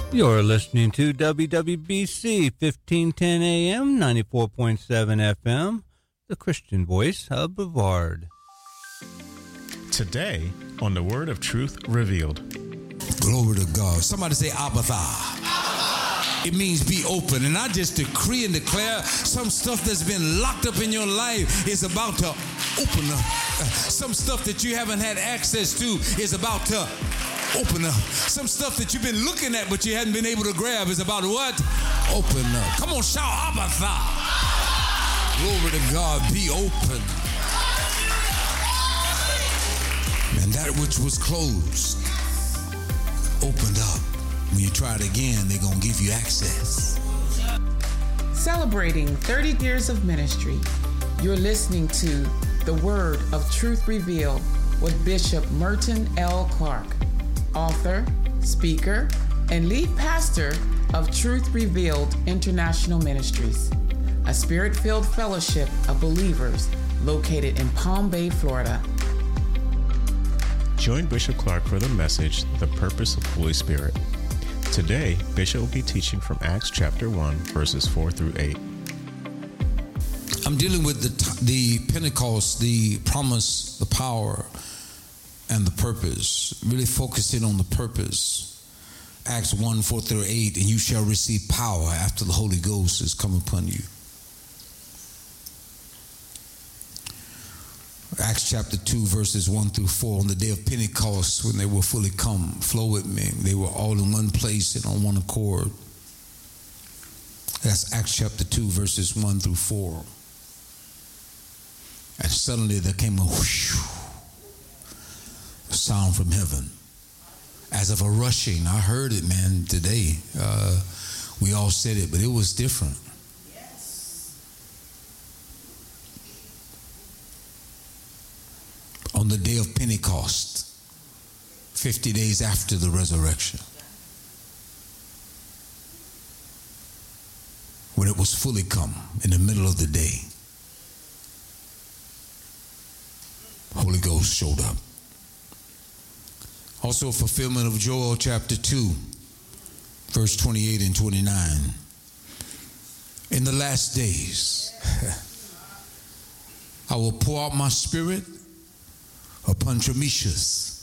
You're listening to WWBC 1510 AM, 94.7 FM, the Christian voice of Brevard. Today on the Word of Truth Revealed. Glory to God. Somebody say Abatha. It means be open. And I just decree and declare some stuff that's been locked up in your life is about to open up. Some stuff that you haven't had access to is about to open up. Some stuff that you've been looking at but you hadn't been able to grab is about what? Open up. Come on, shout Abatha. Glory to God. Be open. And that which was closed opened up. When you try it again, they're going to give you access. Celebrating 30 years of ministry, you're listening to The Word of Truth Revealed with Bishop Merton L. Clark, author, speaker, and lead pastor of Truth Revealed International Ministries, a spirit-filled fellowship of believers located in Palm Bay, Florida. Join Bishop Clark for the message, The Purpose of Holy Spirit. Today, Bishop will be teaching from Acts chapter 1, verses 4 through 8. I'm dealing with the Pentecost, the promise, the power, and the purpose. Really focusing on the purpose. Acts 1, 4 through 8, and you shall receive power after the Holy Ghost has come upon you. Acts chapter 2, verses 1 through 4, on the day of Pentecost, when they were fully come, flow with me, they were all in one place and on one accord. That's Acts chapter 2, verses 1 through 4. And suddenly there came a whoosh, a sound from heaven, as of a rushing. I heard it, man, today. We all said it, but it was different. On the day of Pentecost, 50 days after the resurrection, when it was fully come in the middle of the day, Holy Ghost showed up. Also a fulfillment of Joel chapter 2, verse 28 and 29. In the last days, I will pour out my spirit upon Tremeshus,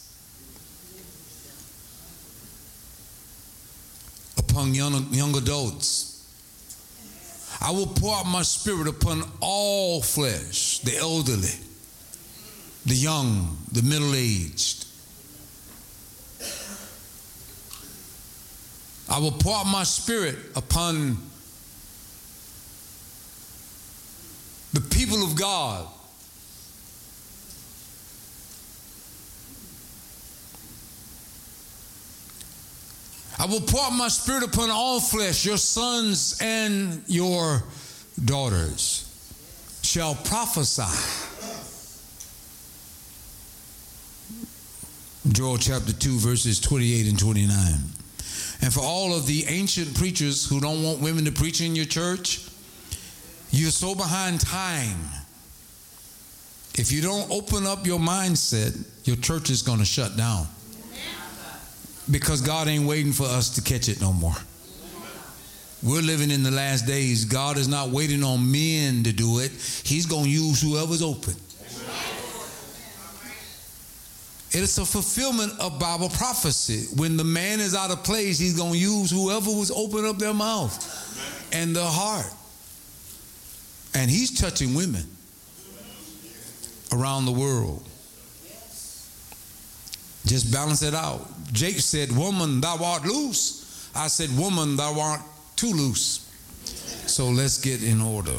upon young adults. I will pour out my spirit upon all flesh, the elderly, the young, the middle-aged. I will pour out my spirit upon the people of God. I will pour out my spirit upon all flesh. Your sons and your daughters shall prophesy. Joel chapter 2, verses 28 and 29. And for all of the ancient preachers who don't want women to preach in your church, you're so behind time. If you don't open up your mindset, your church is going to shut down. Because God ain't waiting for us to catch it no more. We're living in the last days. God is not waiting on men to do it. He's going to use whoever's open. It is a fulfillment of Bible prophecy. When the man is out of place, he's going to use whoever was open up their mouth and their heart. And he's touching women around the world. Just balance it out. Jake said, woman, thou art loose. I said, woman, thou art too loose. So let's get in order.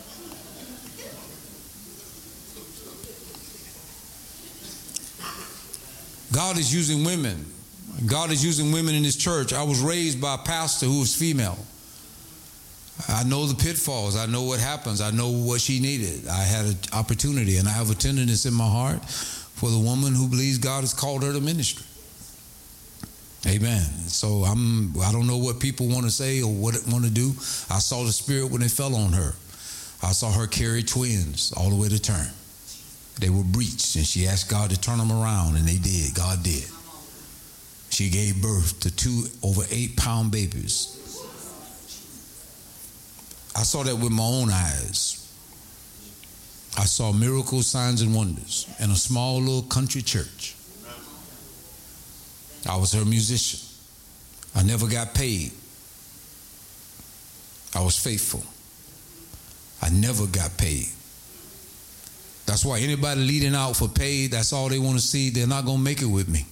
God is using women. God is using women in his church. I was raised by a pastor who was female. I know the pitfalls. I know what happens. I know what she needed. I had an opportunity, and I have a tenderness in my heart for the woman who believes God has called her to ministry. Amen. So I don't know what people want to say or what want to do. I saw the Spirit when it fell on her. I saw her carry twins all the way to term. They were breached, and she asked God to turn them around, and they did. God did. She gave birth to 2 over 8-pound babies. I saw that with my own eyes. I saw miracles, signs, and wonders in a small little country church. I was her musician. I never got paid. I was faithful. I never got paid. That's why anybody leading out for pay, that's all they want to see. They're not going to make it with me.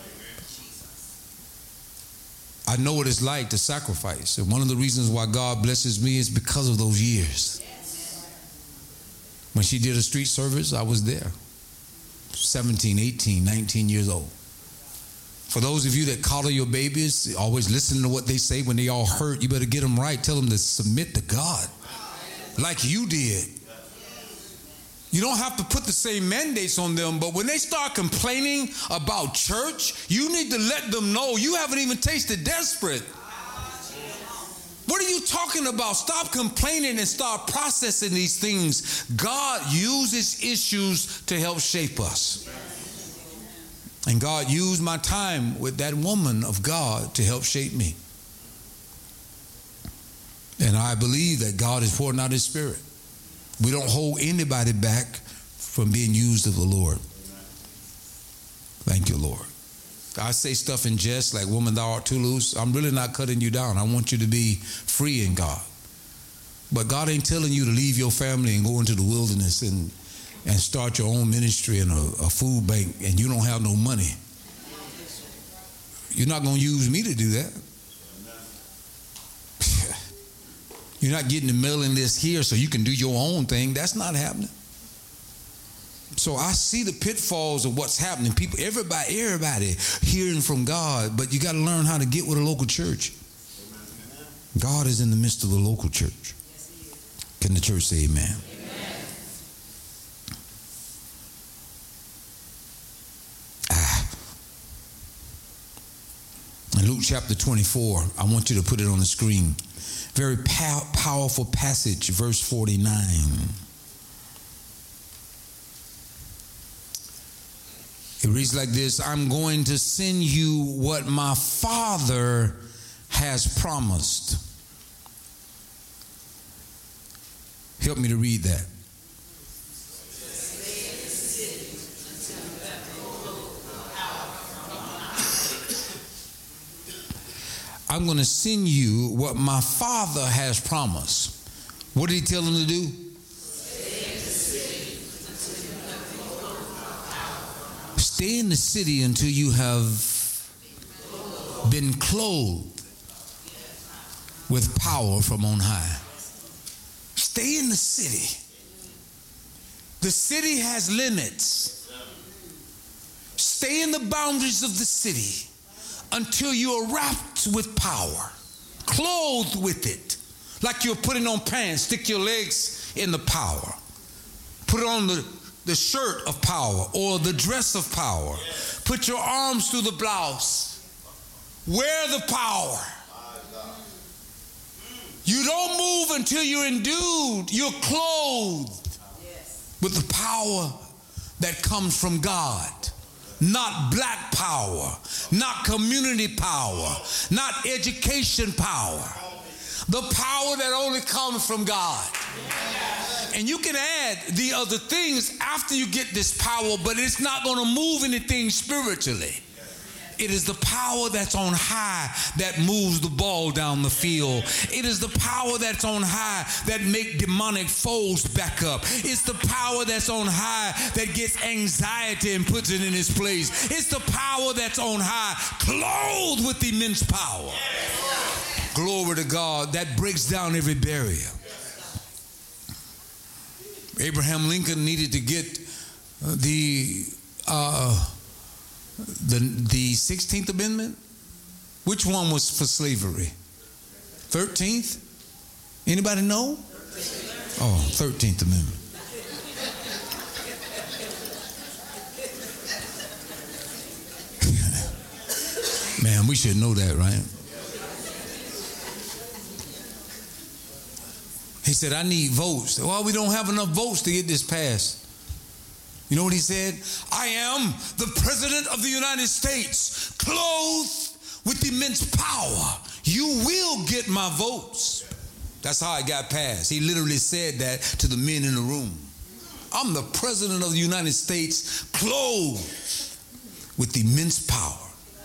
I know what it's like to sacrifice. And one of the reasons why God blesses me is because of those years. When she did a street service, I was there. 17, 18, 19 years old. For those of you that coddle your babies, always listen to what they say when they all hurt, you better get them right. Tell them to submit to God like you did. You don't have to put the same mandates on them, but when they start complaining about church, you need to let them know you haven't even tasted desperate. What are you talking about? Stop complaining and start processing these things. God uses issues to help shape us. And God used my time with that woman of God to help shape me. And I believe that God is pouring out His Spirit. We don't hold anybody back from being used of the Lord. Thank you, Lord. I say stuff in jest like, woman, thou art too loose. I'm really not cutting you down. I want you to be free in God. But God ain't telling you to leave your family and go into the wilderness and start your own ministry in a food bank and you don't have no money. You're not going to use me to do that. You're not getting the mailing list here so you can do your own thing. That's not happening. So I see the pitfalls of what's happening. People, everybody hearing from God, but you got to learn how to get with a local church. God is in the midst of the local church. Can the church say amen? In Luke chapter 24, I want you to put it on the screen. Very powerful passage, verse 49. It reads like this: I'm going to send you what my Father has promised. Help me to read that. I'm going to send you what my Father has promised. What did He tell him to do? Stay in the city until you have been clothed with power from on high. Stay in the city. The city has limits. Stay in the boundaries of the city until you are wrapped with power, clothed with it, like you're putting on pants. Stick your legs in the power. Put on the shirt of power or the dress of power. Put your arms through the blouse. Wear the power. You don't move until you're endued, you're clothed with the power that comes from God. Not black power, not community power, not education power. The power that only comes from God. And you can add the other things after you get this power, but it's not going to move anything spiritually. It is the power that's on high that moves the ball down the field. It is the power that's on high that make demonic foes back up. It's the power that's on high that gets anxiety and puts it in its place. It's the power that's on high, clothed with immense power. Glory to God, that breaks down every barrier. Abraham Lincoln needed to get the 16th Amendment. Which one was for slavery? 13th? Anybody know? 13th Amendment. Man, we should know that, right? He said, I need votes. Well, we don't have enough votes to get this passed. You know what he said? I am the President of the United States, clothed with immense power. You will get my votes. That's how it got passed. He literally said that to the men in the room. I'm the President of the United States, clothed with immense power.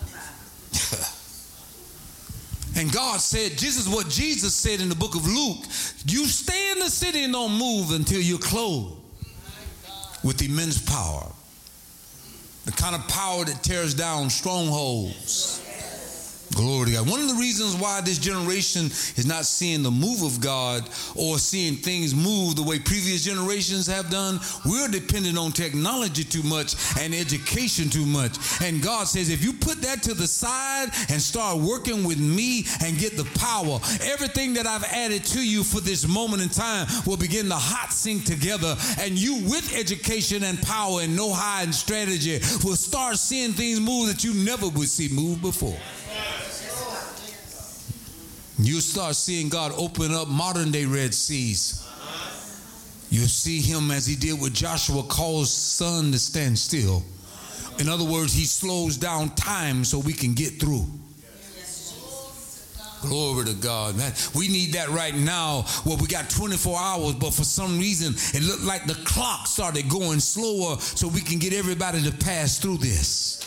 And God said, this is what Jesus said in the book of Luke. You stay in the city and don't move until you're clothed with immense power. The kind of power that tears down strongholds. Glory to God. One of the reasons why this generation is not seeing the move of God or seeing things move the way previous generations have done, we're dependent on technology too much and education too much. And God says, if you put that to the side and start working with me and get the power, everything that I've added to you for this moment in time will begin to hot sync together. And you, with education and power and know-how and strategy, will start seeing things move that you never would see move before. You'll start seeing God open up modern day Red Seas. You'll see him, as he did with Joshua, cause sun to stand still. In other words, he slows down time so we can get through. Glory to God, man. We need that right now. Well, we got 24 hours, but for some reason, it looked like the clock started going slower so we can get everybody to pass through this.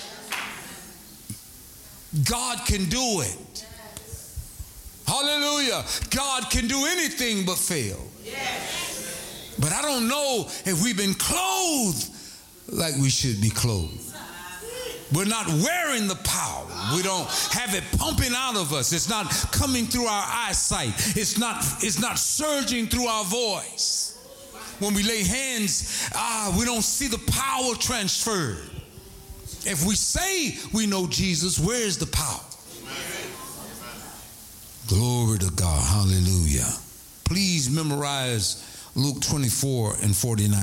God can do it. Hallelujah. God can do anything but fail. Yes. But I don't know if we've been clothed like we should be clothed. We're not wearing the power. We don't have it pumping out of us. It's not coming through our eyesight. It's not surging through our voice. When we lay hands, we don't see the power transferred. If we say we know Jesus, where is the power? Glory to God. Hallelujah. Please memorize Luke 24 and 49.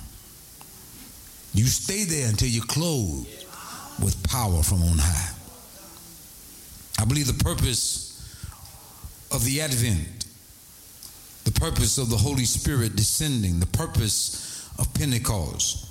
You stay there until you're clothed with power from on high. I believe the purpose of the Advent, the purpose of the Holy Spirit descending, the purpose of Pentecost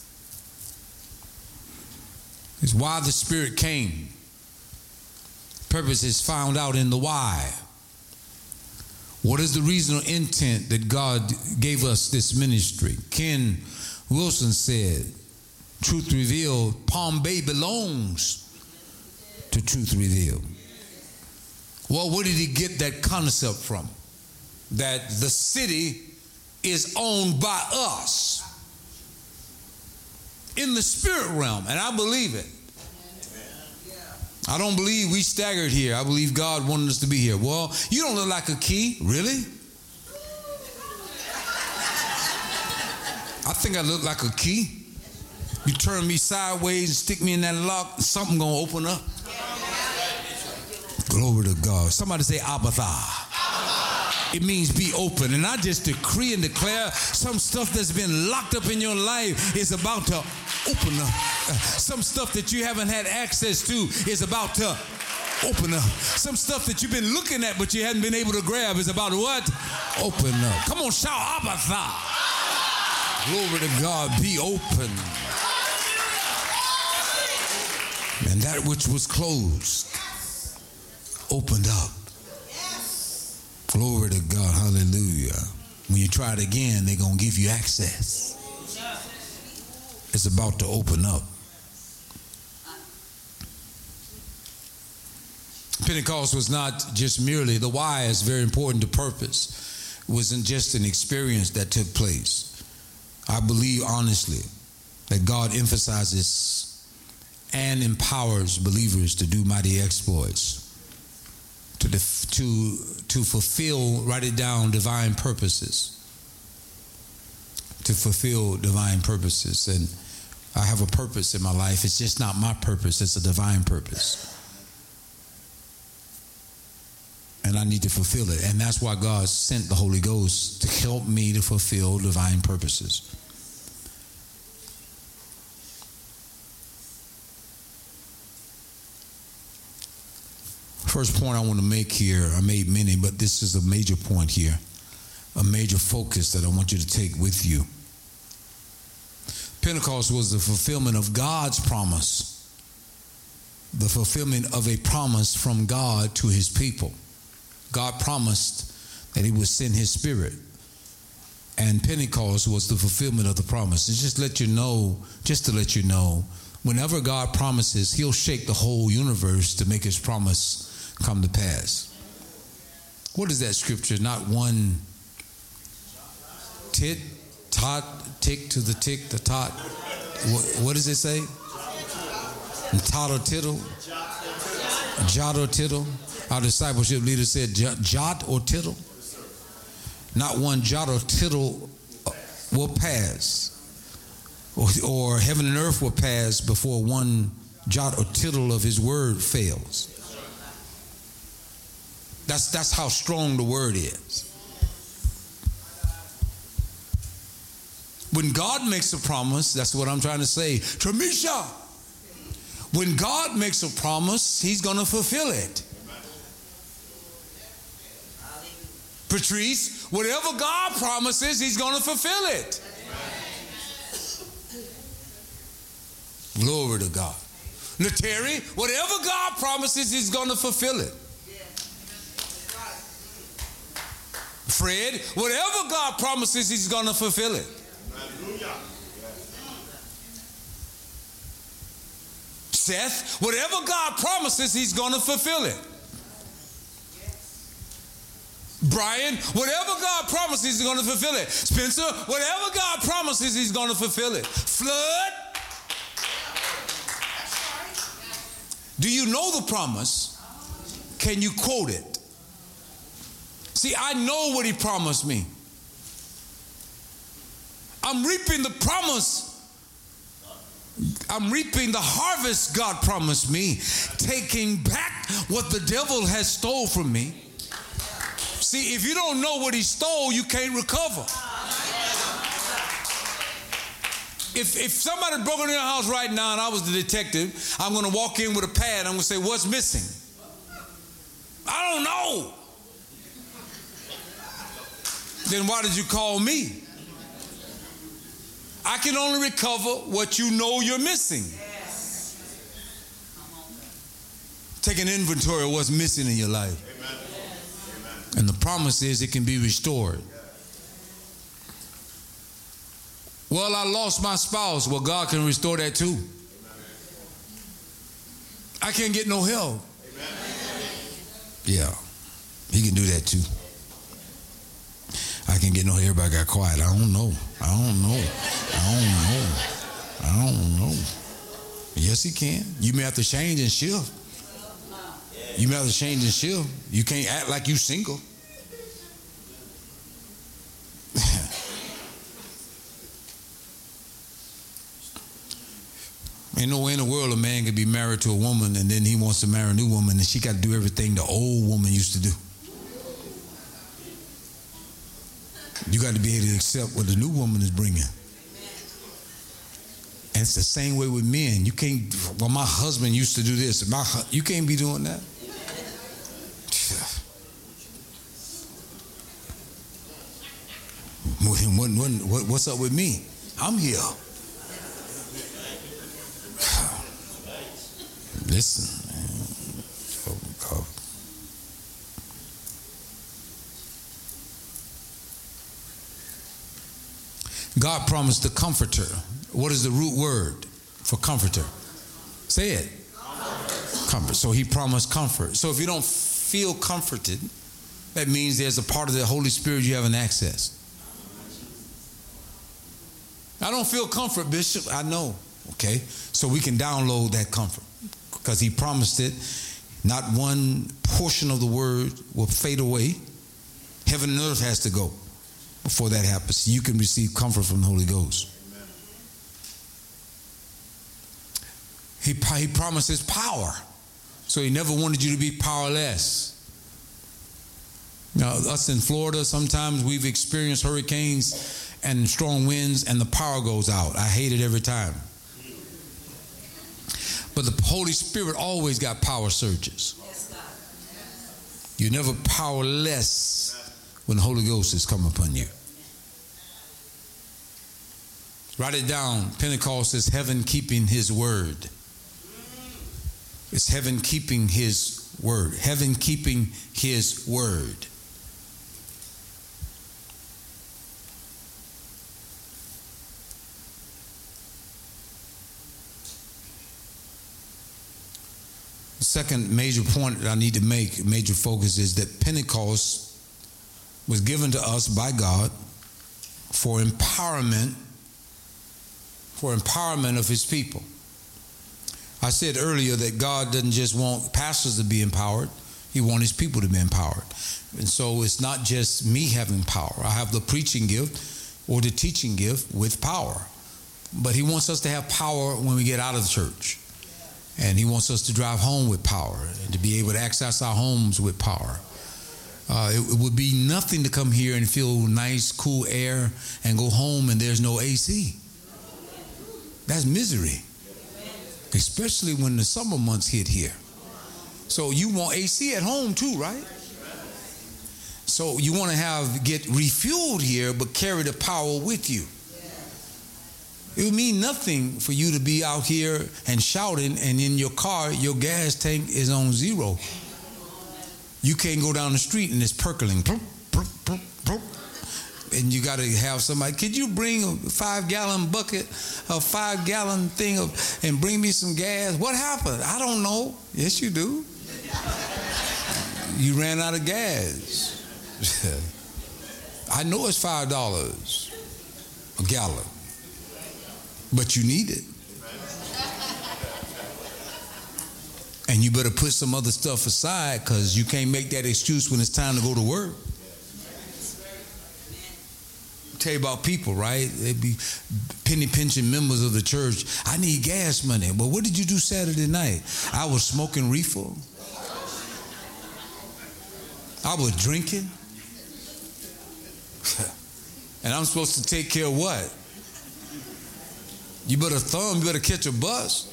is why the Spirit came. Purpose is found out in the why. What is the reason or intent that God gave us this ministry? Ken Wilson said, Truth Revealed, Palm Bay belongs to Truth Revealed. Well, where did he get that concept from? That the city is owned by us in the spirit realm, and I believe it. I don't believe we staggered here. I believe God wanted us to be here. Well, you don't look like a key. Really? I think I look like a key. You turn me sideways and stick me in that lock, something gonna open up. Glory to God. Somebody say Abatha. It means be open. And I just decree and declare some stuff that's been locked up in your life is about to open up. Some stuff that you haven't had access to is about to open up. Some stuff that you've been looking at but you hadn't been able to grab is about what? Open up. Come on, shout Abatha. Glory to God. Be open. And that which was closed opened up. Glory to God. Hallelujah. When you try it again, they're going to give you access. It's about to open up. Pentecost was not just merely, the why is very important to purpose. It wasn't just an experience that took place. I believe honestly that God emphasizes and empowers believers to do mighty exploits, to fulfill, write it down, divine purposes. To fulfill divine purposes. And I have a purpose in my life. It's just not my purpose. It's a divine purpose. And I need to fulfill it. And that's why God sent the Holy Ghost to help me to fulfill divine purposes. First point I want to make here, I made many, but this is a major point here, a major focus that I want you to take with you. Pentecost was the fulfillment of God's promise. The fulfillment of a promise from God to his people. God promised that he would send his Spirit. And Pentecost was the fulfillment of the promise. It's just to let you know, whenever God promises, he'll shake the whole universe to make his promise come to pass. What is that scripture? Not one tit, tot, tick to the tick, the tot. What does it say? Tot or tittle? Jot or tittle? Our discipleship leader said jot or tittle. Not one jot or tittle will pass. Or heaven and earth will pass before one jot or tittle of his word fails. That's how strong the word is. When God makes a promise, that's what I'm trying to say. Tramisha, when God makes a promise, he's going to fulfill it. Patrice, whatever God promises, he's going to fulfill it. Glory to God. Nateri, whatever God promises, he's going to fulfill it. Fred, whatever God promises, he's going to fulfill it. Seth, whatever God promises, he's going to fulfill it. Brian, whatever God promises, he's going to fulfill it. Spencer, whatever God promises, he's going to fulfill it. Flood, do you know the promise? Can you quote it? See, I know what he promised me. I'm reaping the promise. I'm reaping the harvest God promised me, taking back what the devil has stole from me. See, if you don't know what he stole, you can't recover. If somebody broke into your house right now and I was the detective, I'm going to walk in with a pad. I'm going to say, what's missing? I don't know. Then why did you call me? I can only recover what you know you're missing. Take an inventory of what's missing in your life. Amen. And the promise is it can be restored. Well, I lost my spouse. Well, God can restore that too. I can't get no help. Yeah, he can do that too. I can get no help. Everybody got quiet. I don't know. Yes, he can. You may have to change and shift. You can't act like you single. Ain't no way in the world a man can be married to a woman and then he wants to marry a new woman and she got to do everything the old woman used to do. You got to be able to accept what the new woman is bringing. And it's the same way with men. You can't, well, my husband used to do this. You can't be doing that. What's up with me? I'm here. Listen, man. God promised the comforter. What is the root word for comforter? Say it. Comfort. So he promised comfort. So if you don't feel comforted, that means there's a part of the Holy Spirit you haven't accessed. I don't feel comfort, Bishop. I know. Okay. So we can download that comfort because he promised it. Not one portion of the word will fade away. Heaven and earth has to go before that happens. You can receive comfort from the Holy Ghost. He promises power. So he never wanted you to be powerless. Now, us in Florida, sometimes we've experienced hurricanes and strong winds and the power goes out. I hate it every time. But the Holy Spirit always got power surges. You're never powerless when the Holy Ghost has come upon you. Write it down. Pentecost is heaven keeping his word. It's heaven keeping his word. Heaven keeping his word. The second major point that I need to make, major focus, is that Pentecost was given to us by God for empowerment of his people. I said earlier that God doesn't just want pastors to be empowered, he wants his people to be empowered. And so it's not just me having power. I have the preaching gift or the teaching gift with power. But he wants us to have power when we get out of the church. And he wants us to drive home with power and to be able to access our homes with power. It would be nothing to come here and feel nice, cool air and go home and there's no AC. That's misery, especially when the summer months hit here. So you want AC at home too, right? So you want to get refueled here, but carry the power with you. It would mean nothing for you to be out here and shouting, and in your car, your gas tank is on 0. You can't go down the street and it's percolating. And you got to have somebody, could you bring a 5-gallon bucket, a 5-gallon thing and bring me some gas? What happened? I don't know. Yes, you do. You ran out of gas. I know it's $5 a gallon, but you need it. And you better put some other stuff aside, because you can't make that excuse when it's time to go to work. Tell you about people, right? They'd be penny pinching members of the church. I need gas money. But what did you do Saturday night? I was smoking reefer. I was drinking. And I'm supposed to take care of what? You better catch a bus.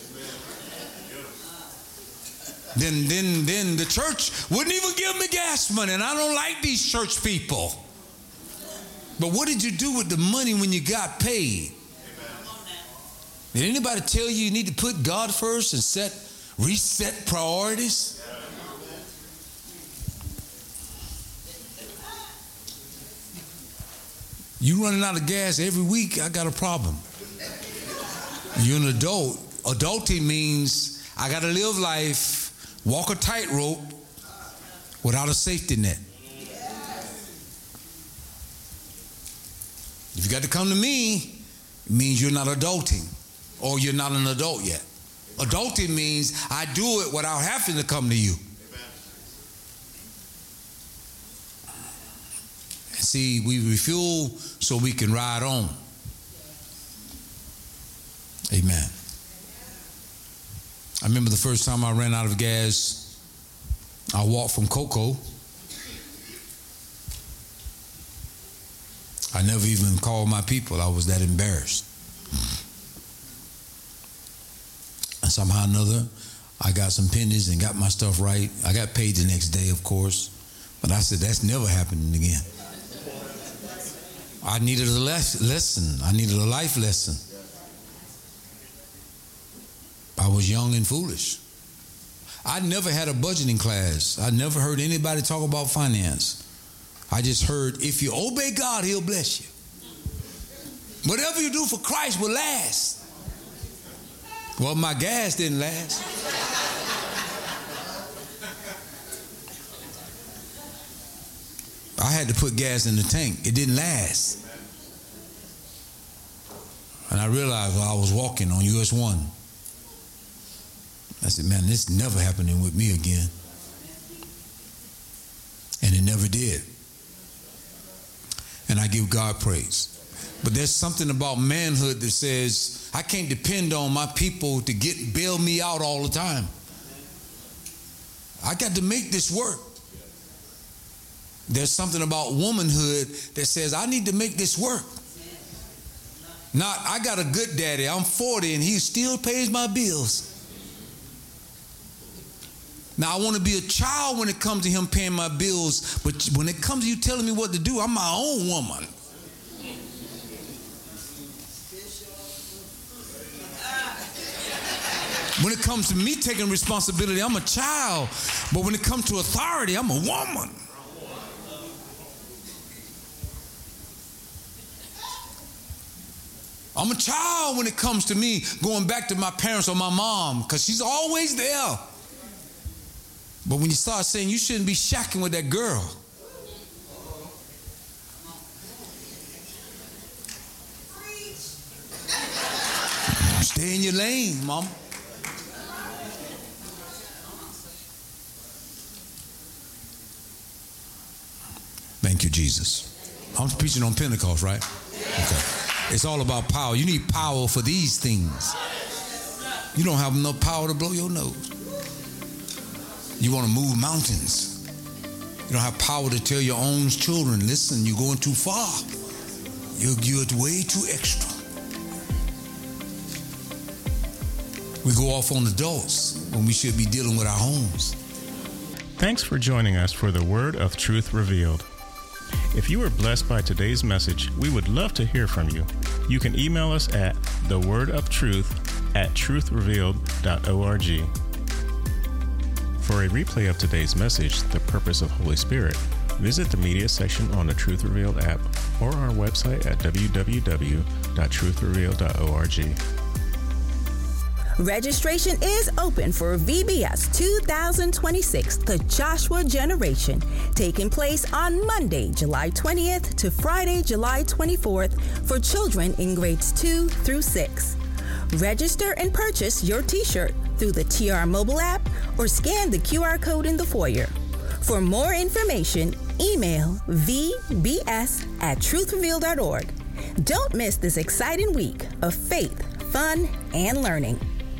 Then the church wouldn't even give me gas money, and I don't like these church people. But what did you do with the money when you got paid? Did anybody tell you need to put God first and reset priorities? You running out of gas every week, I got a problem. You're an adult. Adulting means I got to live life, walk a tightrope without a safety net. If you got to come to me, it means you're not adulting, or you're not an adult yet. Adulting means I do it without having to come to you. See, we refuel so we can ride on. Amen. I remember the first time I ran out of gas, I walked from Cocoa. I never even called my people. I was that embarrassed. And somehow or another, I got some pennies and got my stuff right. I got paid the next day, of course. But I said, that's never happening again. I needed a lesson. I needed a life lesson. I was young and foolish. I never had a budgeting class. I never heard anybody talk about finance. I just heard, if you obey God, he'll bless you. Whatever you do for Christ will last. Well, my gas didn't last. I had to put gas in the tank. It didn't last. And I realized while I was walking on US 1, I said, man, this is never happening with me again. And it never did. And I give God praise. But there's something about manhood that says, I can't depend on my people to bail me out all the time. I got to make this work. There's something about womanhood that says, I need to make this work. Not, I got a good daddy, I'm 40 and he still pays my bills. Now, I want to be a child when it comes to him paying my bills, but when it comes to you telling me what to do, I'm my own woman. When it comes to me taking responsibility, I'm a child. But when it comes to authority, I'm a woman. I'm a child when it comes to me going back to my parents or my mom, because she's always there. But when you start saying you shouldn't be shacking with that girl, stay in your lane, mama. Thank you, Jesus. I'm preaching on Pentecost, right? Okay. It's all about power. You need power for these things. You don't have enough power to blow your nose. You want to move mountains. You don't have power to tell your own children, listen, you're going too far. You're way too extra. We go off on adults when we should be dealing with our homes. Thanks for joining us for the Word of Truth Revealed. If you were blessed by today's message, we would love to hear from you. You can email us at thewordofTruth@truthrevealed.org. For a replay of today's message, The Purpose of Holy Spirit, visit the media section on the Truth Revealed app or our website at www.truthrevealed.org. Registration is open for VBS 2026, the Joshua Generation, taking place on Monday, July 20th to Friday, July 24th for children in grades 2 through 6. Register and purchase your t-shirt through the TR mobile app or scan the QR code in the foyer. For more information, email vbs@truthrevealed.org. Don't miss this exciting week of faith, fun, and learning.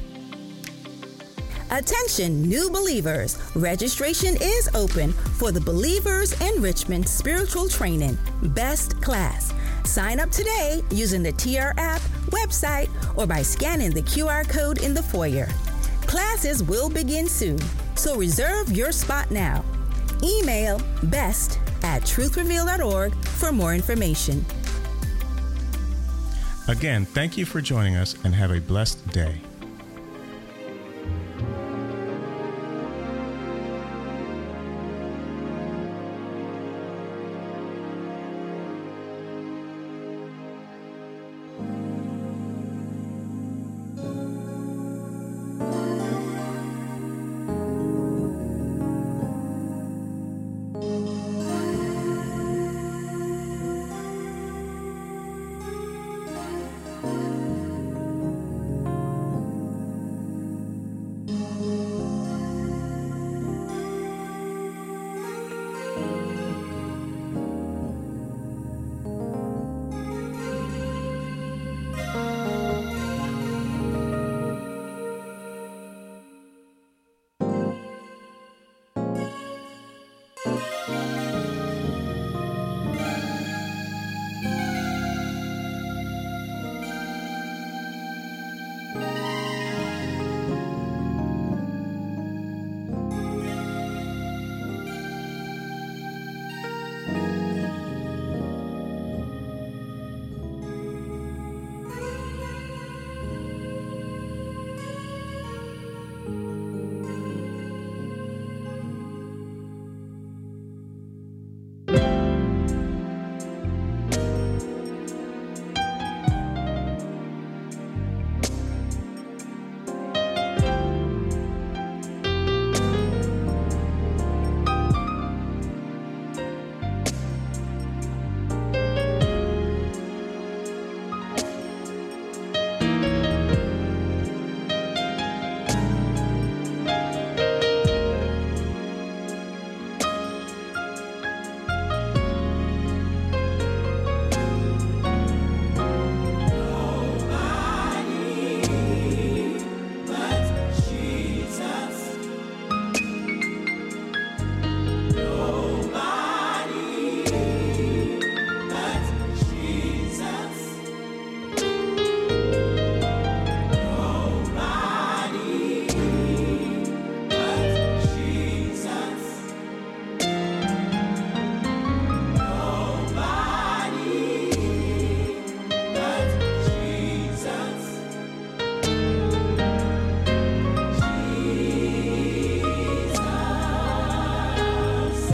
Attention, new believers. Registration is open for the Believers Enrichment Spiritual Training Best Class. Sign up today using the TR app, website, or by scanning the QR code in the foyer. Classes will begin soon, so reserve your spot now. Email best@truthrevealed.org for more information. Again, thank you for joining us and have a blessed day.